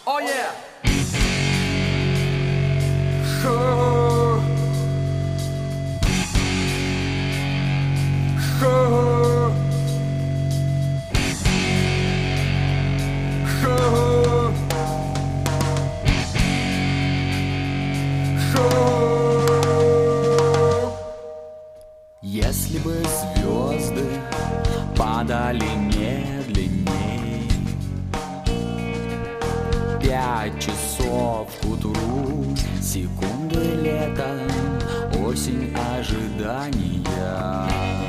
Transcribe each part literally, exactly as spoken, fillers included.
Oh yeah! Если бы звезды падали медленней, пять часов к утру, секунды лета, осень ожидания,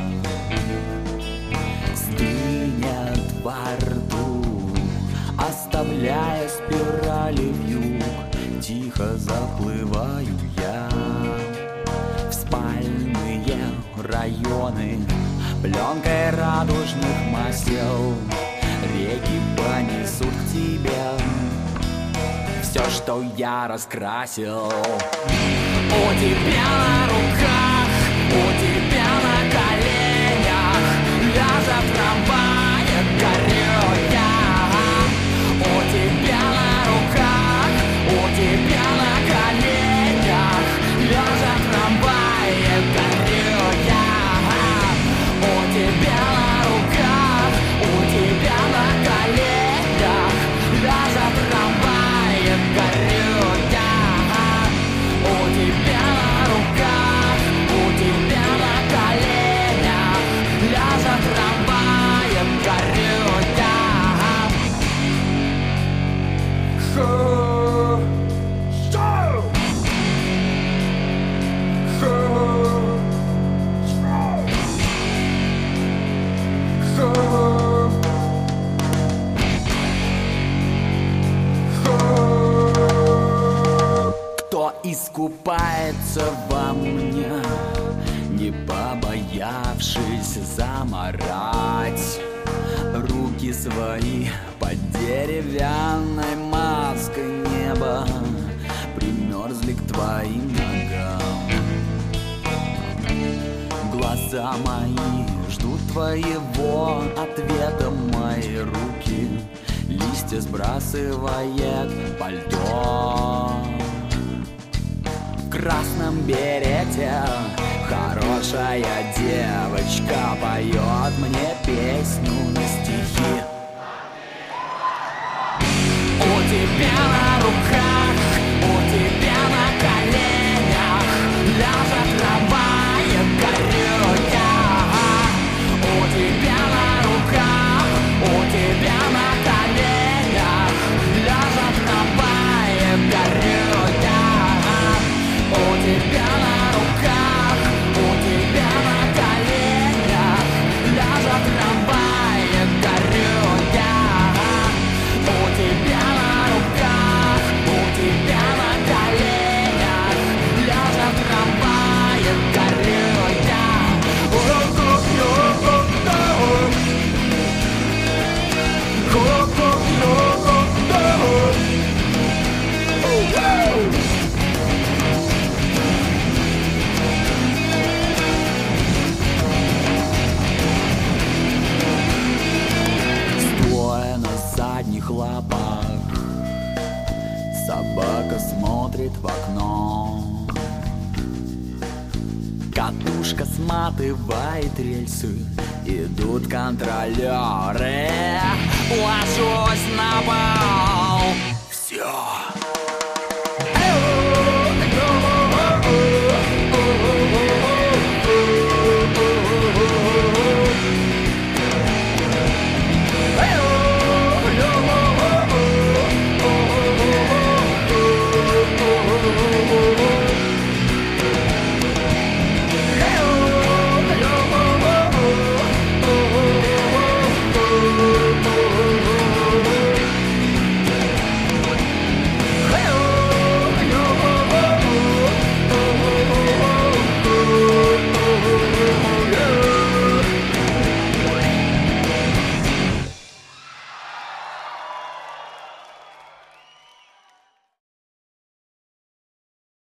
стынет во рту, оставляя спирали вьюг, тихо заплываю я в спальные районы, пленкой радужных масел реки понесут к тебе все, что я раскрасил. У тебя на руках, у тебя на коленях ляжет трамвай, горю я. У тебя на руках, у тебя на коленях ляжет трамвай, горю я. У тебя на руках, у тебя на коленях ляжет трамвай, горю я. У тебя на руках, у тебя на коленях ляжет трамвай, горю я. Кто искупается во мне, не побоявшись заморать руки свои под деревянной маской неба, примерзли к твоим ногам. Глаза мои ждут твоего ответа, мои руки листья сбрасывает пальто. В красном берете хорошая девочка поет мне песню на стихи. У тебя на руках, у тебя на коленях ляжет трамвай, горю я. У тебя на руках, у тебя на коленях ляжет трамвай, горю я. У тебя на руках, у тебя на коленях ляжет трамвай, горю я. У тебя на руках, у тебя на коленях ляжет трамвай, горю я. Стоя на задних лапах, собака смотрит в окно. Катушка сматывает рельсы, идут контролеры. Ложусь на пол.